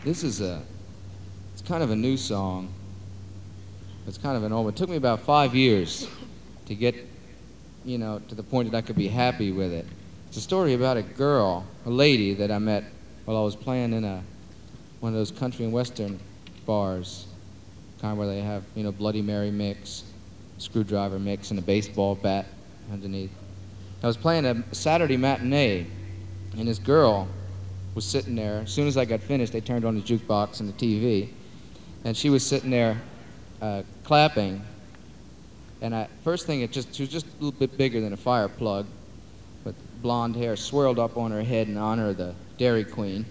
It's kind of a new song. It's kind of an old one. It took me about 5 years to get, to the point that I could be happy with it. It's a story about a lady that I met while I was playing in one of those country and western bars, kind of where they have, Bloody Mary mix, screwdriver mix, and a baseball bat underneath. I was playing a Saturday matinee, and this girl was sitting there. As soon as I got finished, they turned on the jukebox and the TV, and she was sitting there clapping. And first thing, she was just a little bit bigger than a fire plug, with blonde hair swirled up on her head in honor of the Dairy Queen,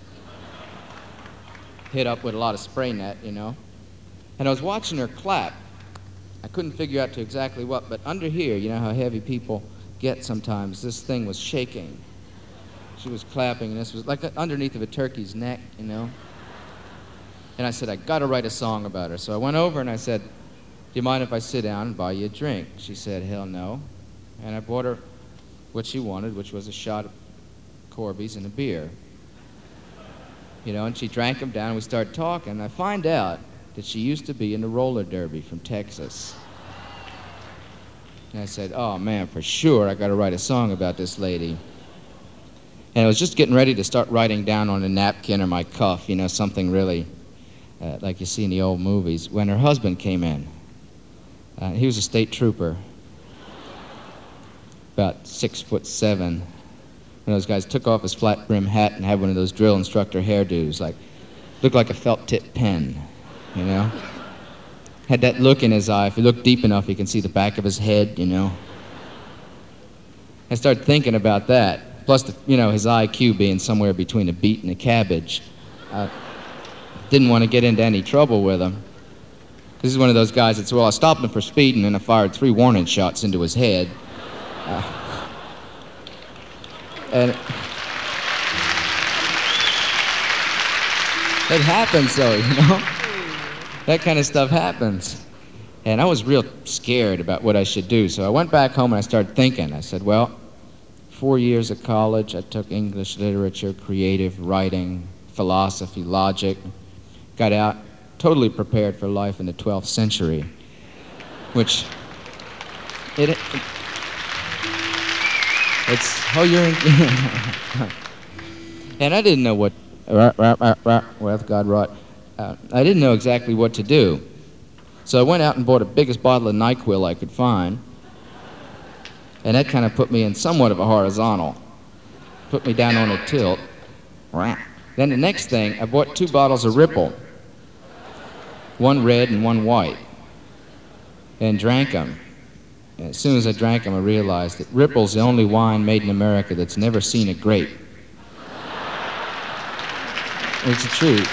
hit up with a lot of spray net, And I was watching her clap. I couldn't figure out to exactly what, but under here, you know how heavy people get sometimes, this thing was shaking. She was clapping, and this was like underneath of a turkey's neck, And I said, I got to write a song about her. So I went over and I said, do you mind if I sit down and buy you a drink? She said, hell no. And I bought her what she wanted, which was a shot of Corby's and a beer. And she drank them down, and we started talking. And I find out that she used to be in the roller derby from Texas. And I said, oh man, for sure I got to write a song about this lady. And I was just getting ready to start writing down on a napkin or my cuff, something really like you see in the old movies, when her husband came in. He was a state trooper, about 6'7". One of those guys took off his flat brim hat and had one of those drill instructor hairdos, looked like a felt tip pen, Had that look in his eye. If you look deep enough, you can see the back of his head, I started thinking about that. Plus, his IQ being somewhere between a beet and a cabbage. Didn't want to get into any trouble with him. This is one of those guys that's, I stopped him for speeding and I fired 3 warning shots into his head. And it happens, though, That kind of stuff happens. And I was real scared about what I should do. So I went back home and I started thinking. I said, 4 years of college, I took English literature, creative writing, philosophy, logic. Got out totally prepared for life in the 12th century, which it's, you're in, and I didn't know what, God wrought, I didn't know exactly what to do. So I went out and bought the biggest bottle of NyQuil I could find, and that kind of put me in somewhat of a horizontal, put me down on a tilt. Then the next thing, I bought 2 bottles of Ripple, one red and one white, and drank them. And as soon as I drank them, I realized that Ripple's the only wine made in America that's never seen a grape. It's the truth.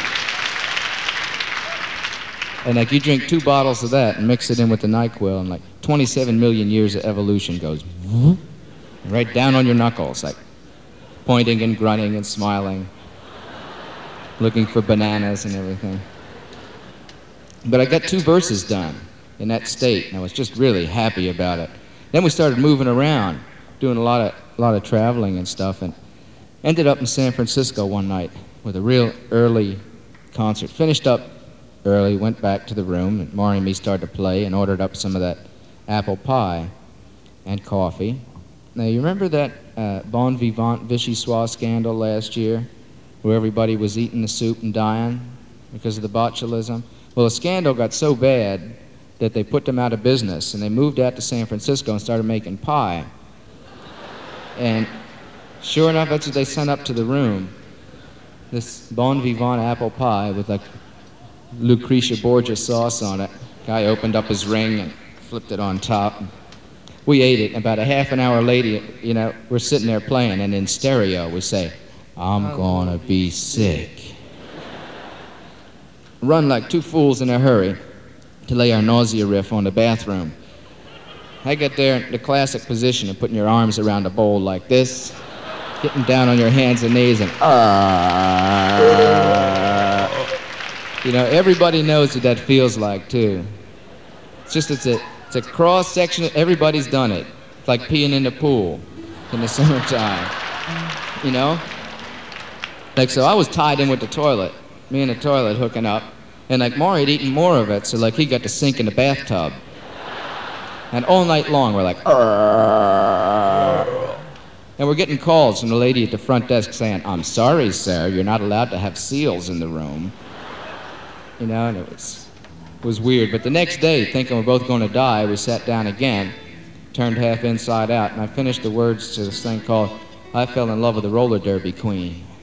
And you drink 2 bottles of that and mix it in with the NyQuil, and 27 million years of evolution goes right down on your knuckles, pointing and grunting and smiling, looking for bananas and everything. But I got 2 verses done in that state, and I was just really happy about it. Then we started moving around, doing a lot of traveling and stuff, and ended up in San Francisco one night with a real early concert. Finished up early, went back to the room, and Maury and me started to play and ordered up some of that apple pie and coffee. Now, you remember that Bon Vivant Vichyssoise scandal last year, where everybody was eating the soup and dying because of the botulism? Well, the scandal got so bad that they put them out of business, and they moved out to San Francisco and started making pie. And sure enough, that's what they sent up to the room. This Bon Vivant apple pie with Lucretia Borgia sauce on it. Guy opened up his ring and flipped it on top. We ate it. About a half an hour later, we're sitting there playing, and in stereo we say, I'm gonna be sick. Run like 2 fools in a hurry to lay our nausea riff on the bathroom. I get there in the classic position of putting your arms around a bowl like this, getting down on your hands and knees, and everybody knows what that feels like too. It's a cross section. Everybody's done it. It's like peeing in the pool in the summertime. So I was tied in with the toilet, me in the toilet hooking up, and like Maury had eaten more of it, so like he got to sink in the bathtub. And all night long we're like, "Arr." And we're getting calls from the lady at the front desk saying, "I'm sorry, sir, you're not allowed to have seals in the room." You know, and it was weird. But the next day, thinking we're both going to die, we sat down again, turned half inside out, and I finished the words to this thing called "I Fell in Love with the Roller Derby Queen."